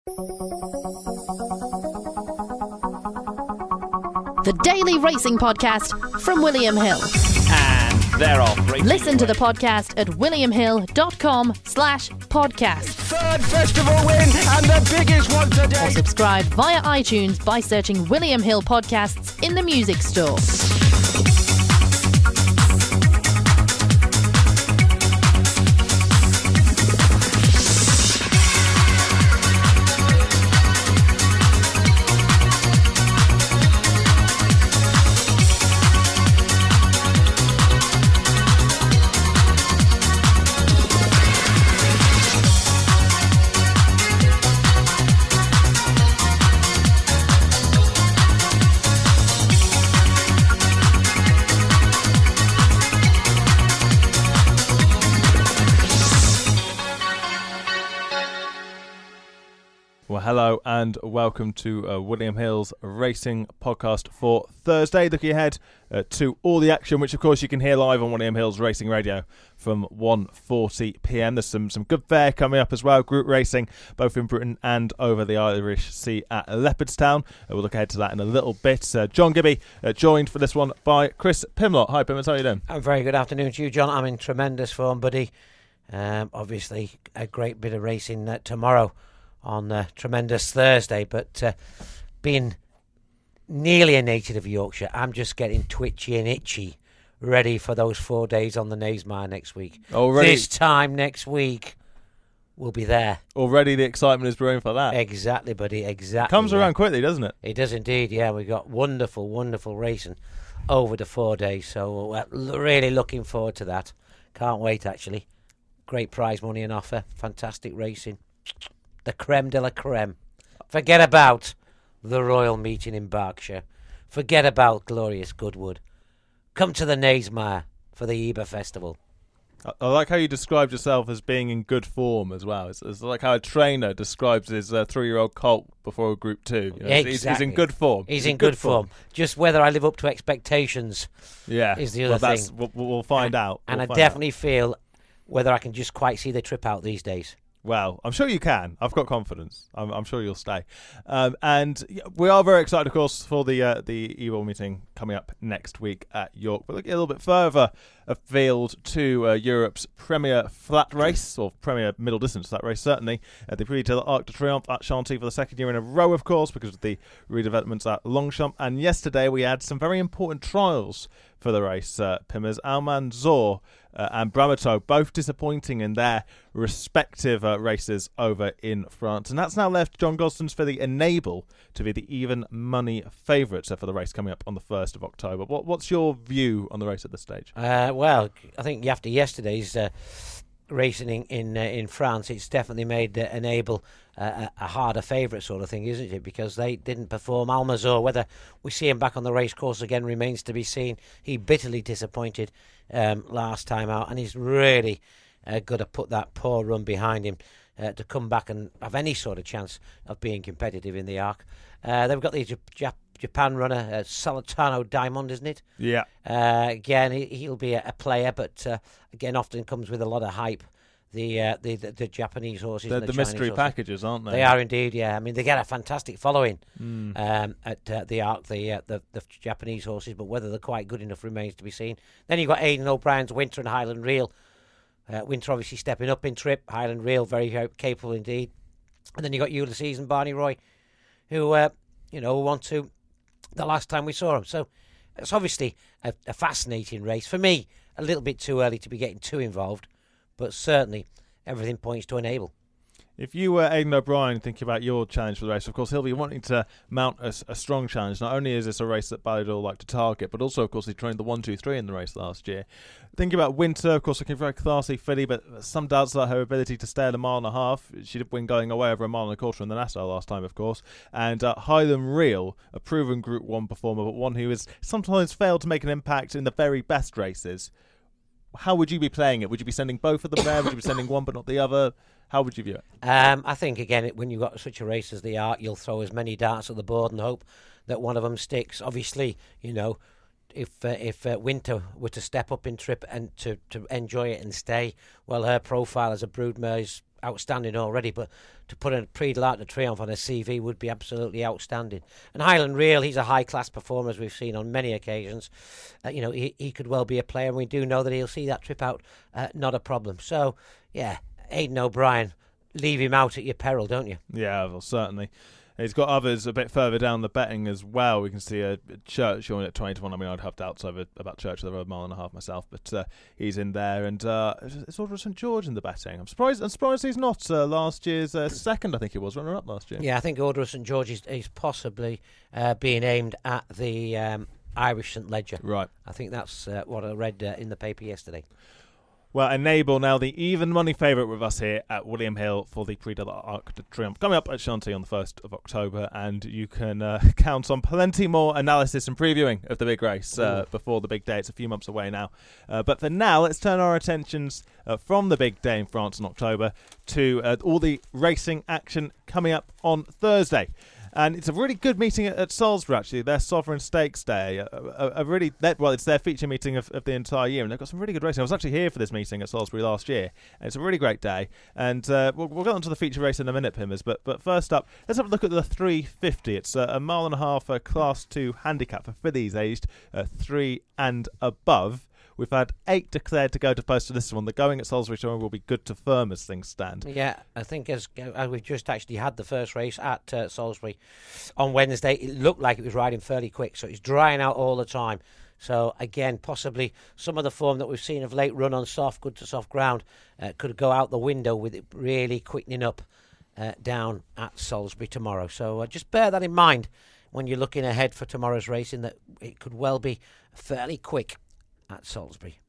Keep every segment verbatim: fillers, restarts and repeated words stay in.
The Daily Racing Podcast from William Hill. And they're off. Listen to the podcast at williamhill.com slash podcast. Third festival win and the biggest one today. Or subscribe via iTunes by searching William Hill Podcasts in the music store. Well, hello and welcome to uh, William Hill's Racing Podcast for Thursday. Looking ahead uh, to all the action, which of course you can hear live on William Hill's Racing Radio from one forty p m. There's some, some good fare coming up as well. Group racing, both in Britain and over the Irish Sea at Leopardstown. Uh, we'll look ahead to that in a little bit. Uh, John Gibby uh, joined for this one by Chris Pimlott. Hi, Pimlott, how are you doing? A very good afternoon to you, John. I'm in tremendous form, buddy. Um, obviously, a great bit of racing uh, tomorrow on uh, tremendous Thursday, but uh, being nearly a native of Yorkshire, I'm just getting twitchy and itchy, ready for those four days on the Knavesmire next week. Already, this time next week, we'll be there. Already the excitement is brewing for that. Exactly, buddy, exactly. Comes yeah. around quickly, doesn't it? It does indeed, yeah. We've got wonderful, wonderful racing over the four days, so we're really looking forward to that. Can't wait, actually. Great prize money and offer, fantastic racing. The creme de la creme. Forget about the Royal Meeting in Berkshire. Forget about glorious Goodwood. Come to the Knavesmire for the Eber Festival. I, I like how you described yourself as being in good form as well. It's, it's like how a trainer describes his uh, three-year-old colt before a Group Two. You know, exactly. he's, he's in good form. He's, he's in, in good, good form. form. Just whether I live up to expectations yeah. is the other well, that's, thing. We'll, we'll find and, out. And we'll I find definitely out. feel whether I can just quite see the trip out these days. Well, I'm sure you can. I've got confidence. I'm, I'm sure you'll stay. Um, and we are very excited, of course, for the uh, the E-World meeting coming up next week at York. But looking a little bit further afield to uh, Europe's premier flat race, or premier middle distance flat race, certainly. Uh, the Prix de l'Arc de Triomphe at Chantilly for the second year in a row, of course, because of the redevelopments at Longchamp. And yesterday we had some very important trials for the race. Uh, Pimmers, Almanzor uh, and Bramato, both disappointing in their respective uh, races over in France. And that's now left John Gosden's filly Enable to be the even money favourite uh, for the race coming up on the first of October. What, what's your view on the race at this stage? Uh, well, I think after yesterday's uh, racing in in, uh, in France, it's definitely made uh, Enable uh, a harder favourite sort of thing, isn't it? Because they didn't perform. Almanzor, whether we see him back on the race course again remains to be seen. He bitterly disappointed um, last time out, and he's really uh, got to put that poor run behind him uh, to come back and have any sort of chance of being competitive in the Arc. Uh, they've got the Jap- Jap- Japan runner, uh, Salutano Diamond, isn't it? Yeah. Uh, again, he, he'll be a, a player, but uh, again, often comes with a lot of hype. The uh, the, the the Japanese horses, They're and the, the mystery horses. packages, aren't they? They are indeed, yeah. I mean, they get a fantastic following Mm. um, at uh, the Arc, the, uh, the the Japanese horses, but whether they're quite good enough remains to be seen. Then you've got Aidan O'Brien's Winter and Highland Reel. Uh, Winter obviously stepping up in trip. Highland Reel very uh, capable indeed. And then you got Ulysses and Barney Roy, who uh, you know want to. The last time we saw them, so it's obviously a, a fascinating race for me. A little bit too early to be getting too involved, but certainly everything points to Enable. If you were Aidan O'Brien thinking about your challenge for the race, of course, he'll be wanting to mount a, a strong challenge. Not only is this a race that Ballydoyle like to target, but also, of course, he trained the one two three in the race last year. Thinking about Winter, of course, looking for a classy filly, but some doubts about her ability to stay at a mile and a half. She did win going away over a mile and a quarter in the Nassau last time, of course. And uh, Highland Reel, a proven Group one performer, but one who has sometimes failed to make an impact in the very best races. How would you be playing it? Would you be sending both of them there? Would you be sending one but not the other? How would you view it? Um, I think, again, when you've got such a race as the Arc, you'll throw as many darts at the board and hope that one of them sticks. Obviously, you know, if uh, if uh, Winter were to step up in trip and to, to enjoy it and stay, well, her profile as a broodmare is outstanding already, but to put a Prix de l'Arc de Triomphe on a C V would be absolutely outstanding. And Highland Reel, he's a high-class performer, as we've seen on many occasions. Uh, you know, he, he could well be a player, and we do know that he'll see that trip out, uh, not a problem. So, yeah, Aidan O'Brien, leave him out at your peril, don't you? Yeah, well, certainly. He's got others a bit further down the betting as well. We can see a Church showing at twenty to one. I mean, I'd have doubts over about Church of the Road mile and a half myself, but uh, he's in there. And uh, it's Order of Saint George in the betting. I'm surprised. I'm surprised he's not uh, last year's uh, second. I think he was runner up last year. Yeah, I think Order of Saint George is, is possibly uh, being aimed at the um, Irish Saint Ledger. Right. I think that's uh, what I read uh, in the paper yesterday. Well, Enable now the even money favourite with us here at William Hill for the Prix de l'Arc de Triomphe coming up at Chantilly on the first of October, and you can uh, count on plenty more analysis and previewing of the big race uh, before the big day. It's a few months away now, uh, but for now let's turn our attentions uh, from the big day in France in October to uh, all the racing action coming up on Thursday. And it's a really good meeting at, at Salisbury, actually, their Sovereign Stakes Day. A, a, a really, well, it's their feature meeting of, of the entire year, and they've got some really good racing. I was actually here for this meeting at Salisbury last year, and it's a really great day. And uh, we'll, we'll get on to the feature race in a minute, Pimmers, but but first up, let's have a look at the three fifty. It's a, a mile and a half uh, Class two handicap for fillies aged uh, three and above. We've had eight declared to go to post to this one. The going at Salisbury tomorrow will be good to firm as things stand. Yeah, I think as, as we've just actually had the first race at uh, Salisbury on Wednesday, it looked like it was riding fairly quick, so it's drying out all the time. So again, possibly some of the form that we've seen of late run on soft, good to soft ground, uh, could go out the window with it really quickening up uh, down at Salisbury tomorrow. So uh, just bear that in mind when you're looking ahead for tomorrow's racing, that it could well be fairly quick at Salisbury.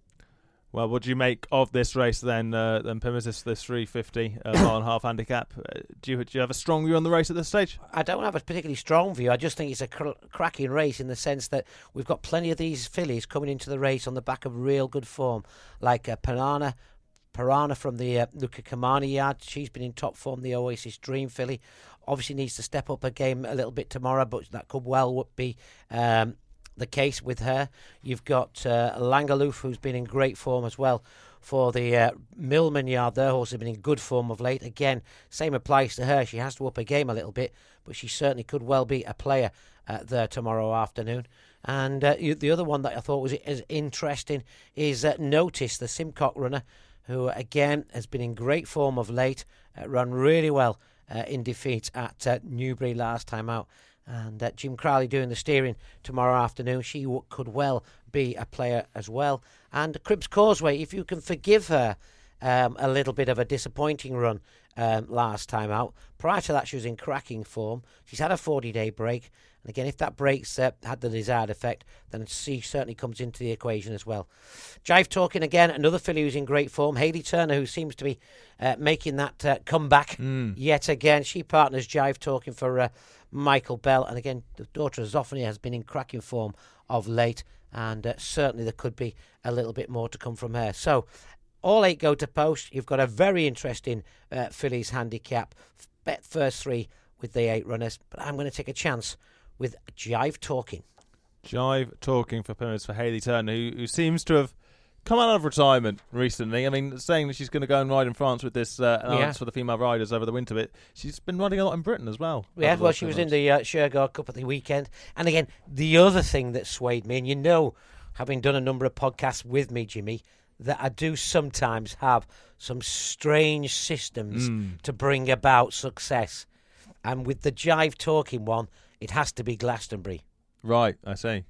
Well, what do you make of this race then, uh, then Pimmers, this, this three fifty uh, mile and a half handicap? Uh, do, you, do you have a strong view on the race at this stage? I don't have a particularly strong view. I just think it's a cr- cracking race in the sense that we've got plenty of these fillies coming into the race on the back of real good form, like uh, Piranha, Piranha from the uh, Luca Camani yard. She's been in top form, the Oasis Dream filly. Obviously needs to step up her game a little bit tomorrow, but that could well be Um, the case with her. You've got uh, Langaloof, who's been in great form as well for the uh, Millman yard. Their horse has been in good form of late. Again, same applies to her. She has to up her game a little bit, but she certainly could well be a player uh, there tomorrow afternoon. And uh, you, the other one that I thought was as interesting is uh, Notice, the Simcock runner, who again has been in great form of late, uh, run really well uh, in defeat at uh, Newbury last time out. And uh, Jim Crowley doing the steering tomorrow afternoon. She w- could well be a player as well. And Cribbs Causeway, if you can forgive her um, a little bit of a disappointing run um, last time out. Prior to that, she was in cracking form. She's had a forty-day break. And again, if that break's uh, had the desired effect, then she certainly comes into the equation as well. Jive Talking again, another filly who's in great form. Hayley Turner, who seems to be uh, making that uh, comeback mm. yet again. She partners Jive Talking for uh, Michael Bell. And again, the daughter of Zoffany has been in cracking form of late. And uh, certainly there could be a little bit more to come from her. So all eight go to post. You've got a very interesting uh, fillies handicap. Bet first three with the eight runners. But I'm going to take a chance with Jive Talking. Jive Talking for Pimmers for Hayley Turner, who, who seems to have come out of retirement recently. I mean, saying that she's going to go and ride in France with this uh, allowance yeah. for the female riders over the winter bit. She's been riding a lot in Britain as well. Yeah, well, she was months. in the uh, Shergar Cup at the weekend. And again, the other thing that swayed me, and you know, having done a number of podcasts with me, Jimmy, that I do sometimes have some strange systems mm. to bring about success. And with the Jive Talking one, it has to be Glastonbury. Right, I see.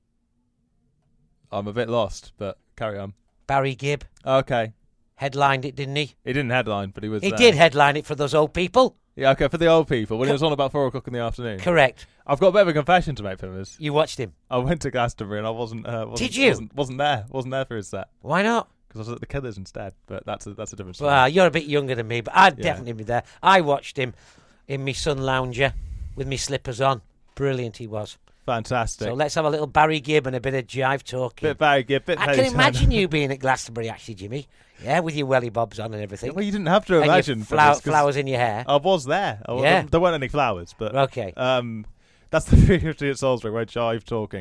I'm a bit lost, but carry on. Barry Gibb. Okay. Headlined it, didn't he? He didn't headline, but he was He there. did headline it for those old people. Yeah, okay, for the old people, when Co- it was on about four o'clock in the afternoon. Correct. I've got a bit of a confession to make, Pimmers. You watched him? I went to Glastonbury and I wasn't... Uh, wasn't did you? Wasn't, wasn't there. Wasn't there for his set. Why not? Because I was at the Killers instead, but that's a, that's a different story. Well, you're a bit younger than me, but I'd yeah. definitely be there. I watched him in my sun lounger with my slippers on. Brilliant he was. Fantastic. So let's have a little Barry Gibb and a bit of Jive Talking. Bit Barry Gibb, bit I Hayley can imagine you being at Glastonbury, actually, Jimmy. Yeah, with your welly bobs on and everything. Well, you didn't have to and imagine. Your flower, this, flowers in your hair. I was there. I was, yeah. There weren't any flowers, but okay. Um, that's the three fifty at Salisbury where Jive Talking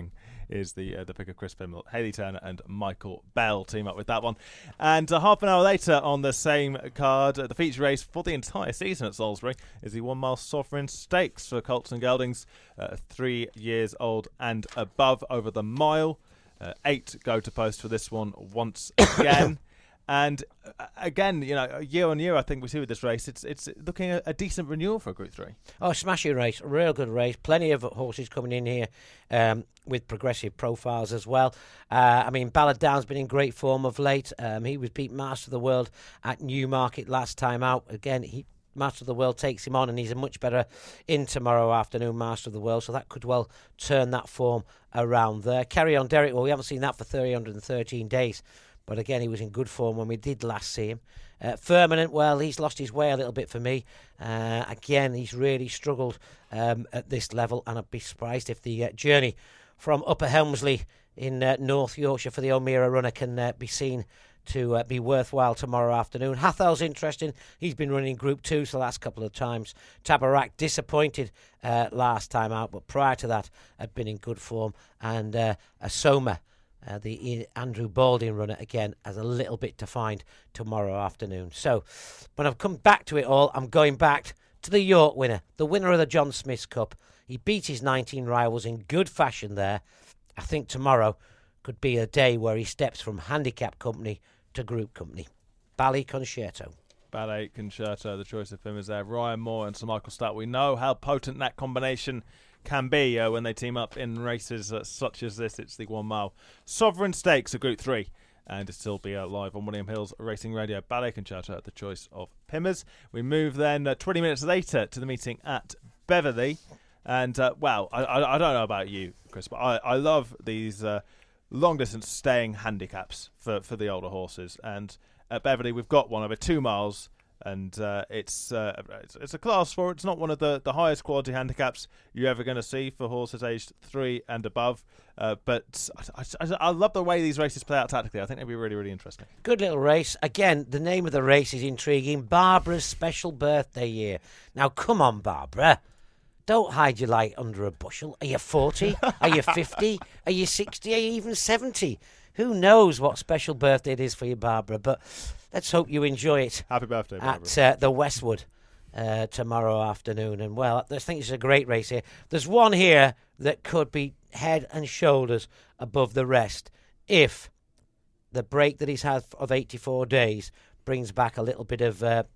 is the uh, the pick of Chris Pimble. Hayley Turner and Michael Bell team up with that one. And uh, half an hour later on the same card, uh, the feature race for the entire season at Salisbury is the one mile Sovereign Stakes for colts and geldings, uh, three years old and above over the mile. Uh, eight go to post for this one once again. And uh, again, you know, year on year, I think we see with this race, it's it's looking a, a decent renewal for Group Three. Oh, smashing race, real good race. Plenty of horses coming in here um, with progressive profiles as well. Uh, I mean, Ballard Down's been in great form of late. Um, he was beat Master of the World at Newmarket last time out. Again, he Master of the World takes him on, and he's a much better in tomorrow afternoon, Master of the World. So that could well turn that form around there. Carry on, Derek. Well, we haven't seen that for three hundred thirteen days. But again, he was in good form when we did last see him. Uh, Firminent, well, he's lost his way a little bit for me. Uh, again, he's really struggled um, at this level, and I'd be surprised if the uh, journey from Upper Helmsley in uh, North Yorkshire for the O'Meara runner can uh, be seen to uh, be worthwhile tomorrow afternoon. Hathal's interesting. He's been running Group two the last couple of times. Tabarak disappointed uh, last time out, but prior to that had been in good form. And uh, Asoma, Uh, the Andrew Balding runner, again, has a little bit to find tomorrow afternoon. So, when I've come back to it all, I'm going back to the York winner, the winner of the John Smith's Cup. He beat his nineteen rivals in good fashion there. I think tomorrow could be a day where he steps from handicap company to group company. Ballet Concerto. Ballet Concerto, the choice of him is there. Ryan Moore and Sir Michael Stout. We know how potent that combination can be uh, when they team up in races uh, such as this. It's the one mile Sovereign Stakes of Group three, and it'll still be uh, live on William Hill's Racing Radio. Ballet Concerto at the choice of Pimmers. We move then uh, twenty minutes later to the meeting at Beverley, and uh, well, I, I, I don't know about you, Chris, but I, I love these uh, long distance staying handicaps for, for the older horses, and at Beverley we've got one over two miles. And uh, it's, uh, it's it's a class four. It's not one of the, the highest quality handicaps you're ever going to see for horses aged three and above. Uh, but I, I, I love the way these races play out tactically. I think they'll be really, really interesting. Good little race. Again, the name of the race is intriguing. Barbara's Special Birthday Year. Now, come on, Barbara. Don't hide your light under a bushel. Are you forty? Are you fifty? Are you sixty? Are you even seventy? Who knows what special birthday it is for you, Barbara? But let's hope you enjoy it. Happy birthday, Barbara. At uh, the Westwood uh, tomorrow afternoon. And, well, I think it's a great race here. There's one here that could be head and shoulders above the rest if the break that he's had of eighty-four days brings back a little bit of uh,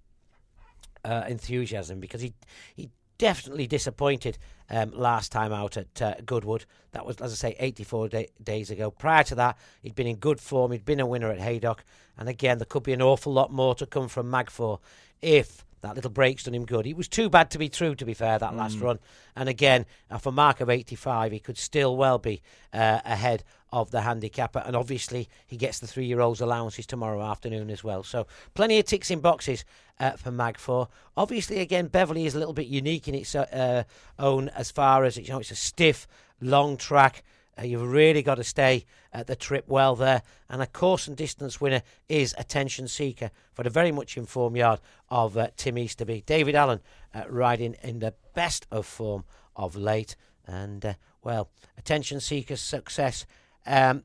uh, enthusiasm, because he he definitely disappointed um, last time out at uh, Goodwood. That was, as I say, eighty-four day- days ago. Prior to that, he'd been in good form. He'd been a winner at Haydock. And again, there could be an awful lot more to come from Magfor if that little break's done him good. It was too bad to be true, to be fair, that last mm. run. And again, off a mark of eighty-five, he could still well be uh, ahead of the handicapper. And obviously, he gets the three-year-olds allowances tomorrow afternoon as well. So plenty of ticks in boxes uh, for Magfor. Obviously, again, Beverley is a little bit unique in its uh, own as far as, you know, it's a stiff, long track. Uh, you've really got to stay at the trip well there. And a course and distance winner is Attention Seeker for the very much informed yard of uh, Tim Easterby. David Allen uh, riding in the best of form of late. And, uh, well, Attention Seeker's success um,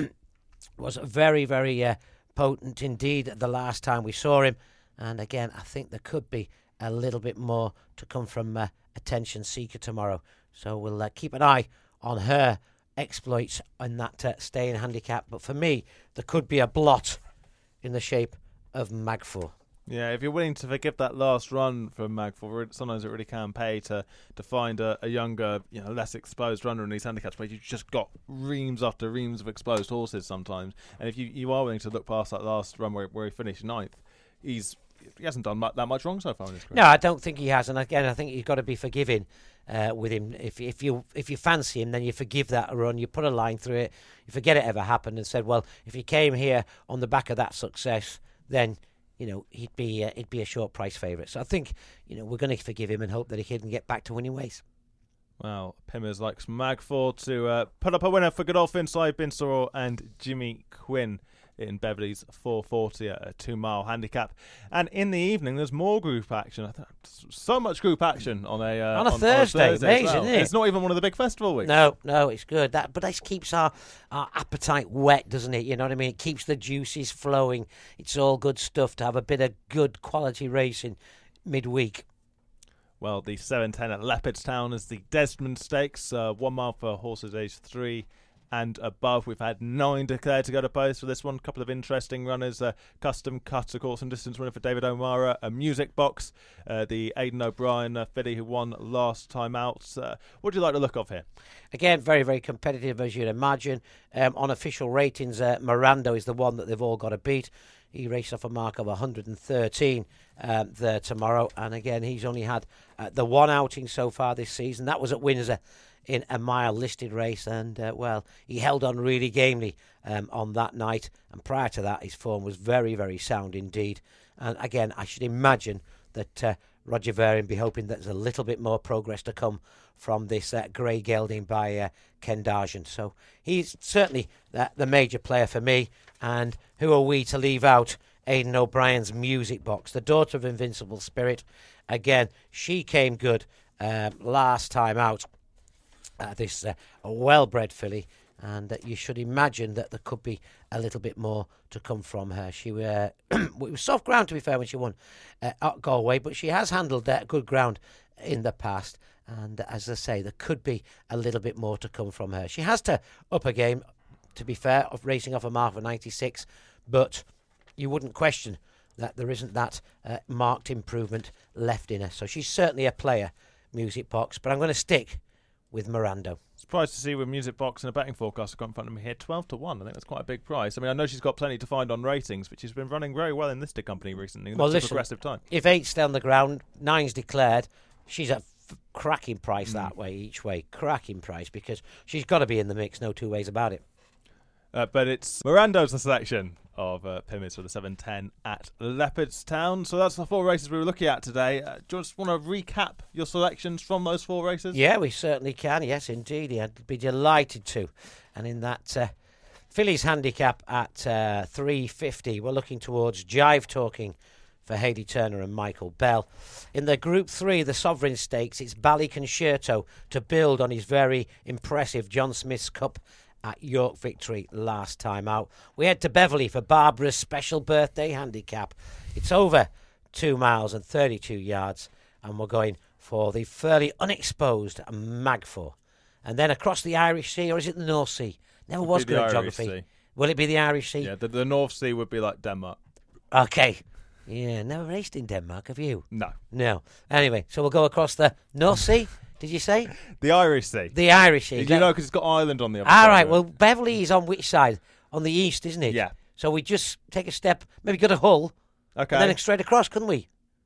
was very, very uh, potent indeed the last time we saw him. And, again, I think there could be a little bit more to come from uh, Attention Seeker tomorrow. So we'll uh, keep an eye on her exploits in that uh, staying handicap. But for me, there could be a blot in the shape of Magfor. Yeah, if you're willing to forgive that last run from Magfor, sometimes it really can pay to to find a, a younger, you know, less exposed runner in these handicaps where you've just got reams after reams of exposed horses sometimes. And if you, you are willing to look past that last run where, where he finished ninth, he's he hasn't done that much wrong so far in his career. No, I don't think he has. And again, I think you've got to be forgiving uh, with him. If if you if you fancy him, then you forgive that run. You put a line through it. You forget it ever happened and said, well, if he came here on the back of that success, then, you know, he'd be uh, he'd be a short price favourite. So I think, you know, we're going to forgive him and hope that he can get back to winning ways. Well, Pimmers likes Magfor to uh, put up a winner for Godolphin, Cy Binsor and Jimmy Quinn in Beverley's four forty at a two-mile handicap. And in the evening, there's more group action. I th- so much group action on a uh, on a on, Thursday. On a Thursday as Amazing, well. isn't it? It's not even one of the big festival weeks. No, no, it's good. That, but this keeps our, our appetite wet, doesn't it? You know what I mean? It keeps the juices flowing. It's all good stuff to have a bit of good quality racing midweek. Well, the seven ten at Leopardstown is the Desmond Stakes, uh, one mile for horses aged three and above. We've had nine declared to go to post for this one. A couple of interesting runners. Uh, Custom Cut, a course and distance winner for David O'Mara. A Music Box, uh, the Aidan O'Brien uh, filly who won last time out. Uh, what do you like to look of here? Again, very, very competitive, as you'd imagine. Um, on official ratings, uh, Mirando is the one that they've all got to beat. He raced off a mark of one hundred thirteen um, there tomorrow. And again, he's only had uh, the one outing so far this season. That was at Windsor in a mile listed race. And, uh, well, he held on really gamely um, on that night. And prior to that, his form was very, very sound indeed. And again, I should imagine that uh, Roger Varian be hoping that there's a little bit more progress to come from this uh, grey gelding by uh, Ken Dargent. So he's certainly uh, the major player for me. And who are we to leave out? Aidan O'Brien's Music Box, the daughter of Invincible Spirit. Again, she came good um, last time out. Uh, this uh, a well-bred filly, and uh, you should imagine that there could be a little bit more to come from her. She uh, it was soft ground, to be fair, when she won uh, at Galway, but she has handled uh, good ground in the past. And uh, as I say, there could be a little bit more to come from her. She has to up a game, to be fair, of racing off a mark of ninety-six, but you wouldn't question that there isn't that uh, marked improvement left in her. So she's certainly a player, Music Box, but I'm going to stick with Mirando. Surprised to see with Music Box and a betting forecast I've got in front of me here, twelve to one. I think that's quite a big price. I mean, I know she's got plenty to find on ratings, but she's been running very well in listed company recently. Well, that's listen, a progressive time. If eight's down the ground, nine's declared, she's at f- cracking price mm. that way, each way. Cracking price, because she's got to be in the mix, no two ways about it. Uh, but it's Mirando's the selection of uh, Pimmins for the seven ten at Leopardstown. So that's the four races we were looking at today. Uh, do you just want to recap your selections from those four races? Yeah, we certainly can. Yes, indeed. I'd be delighted to. And in that uh, fillies handicap at uh, three fifty, we're looking towards Jive Talking for Hayley Turner and Michael Bell. In the Group three, the Sovereign Stakes, it's Ballyconcerto to build on his very impressive John Smith's Cup at York victory last time out. We head to Beverley for Barbara's special birthday handicap. It's over two miles and thirty-two yards, and we're going for the fairly unexposed Magfor. And then across the Irish Sea, or is it the North Sea? Never was good at geography. Sea. Will it be the Irish Sea? Yeah, the, the North Sea would be like Denmark. Okay. Yeah, never raced in Denmark, have you? No. No. Anyway, so we'll go across the North Sea. Did you say? The Irish Sea. The Irish Sea. You know, because it's got Ireland on the other All side. All right, well, Beverley is on which side? On the east, isn't it? Yeah. So we just take a step, maybe go to Hull, okay, and then straight across, couldn't we?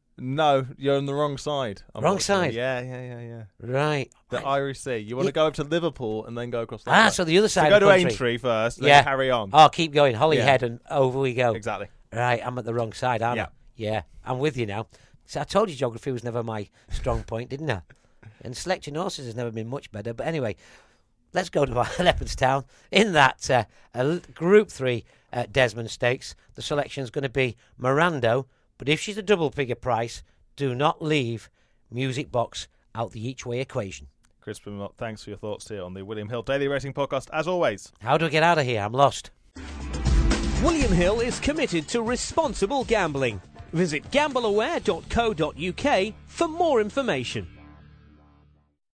No, you're on the wrong side. Wrong side? Yeah, yeah, yeah, yeah. Right. The right. Irish Sea. You want to go up to Liverpool and then go across that Ah, way. so the other side so of the go to country. Aintree first, yeah. then carry on. Oh, keep going. Holyhead, yeah. and over we go. Exactly. Right, I'm at the wrong side, aren't yeah. I? Yeah. I'm with you now. So I told you geography was never my strong point, didn't I? And selecting horses has never been much better. But anyway, let's go to Leopardstown. In that uh, uh, Group three uh, Desmond Stakes, the selection is going to be Mirando. But if she's a double figure price, do not leave Music Box out the each-way equation. Chris Plymouth, thanks for your thoughts here on the William Hill Daily Racing Podcast, as always. How do I get out of here? I'm lost. William Hill is committed to responsible gambling. Visit gamble aware dot co dot uk for more information.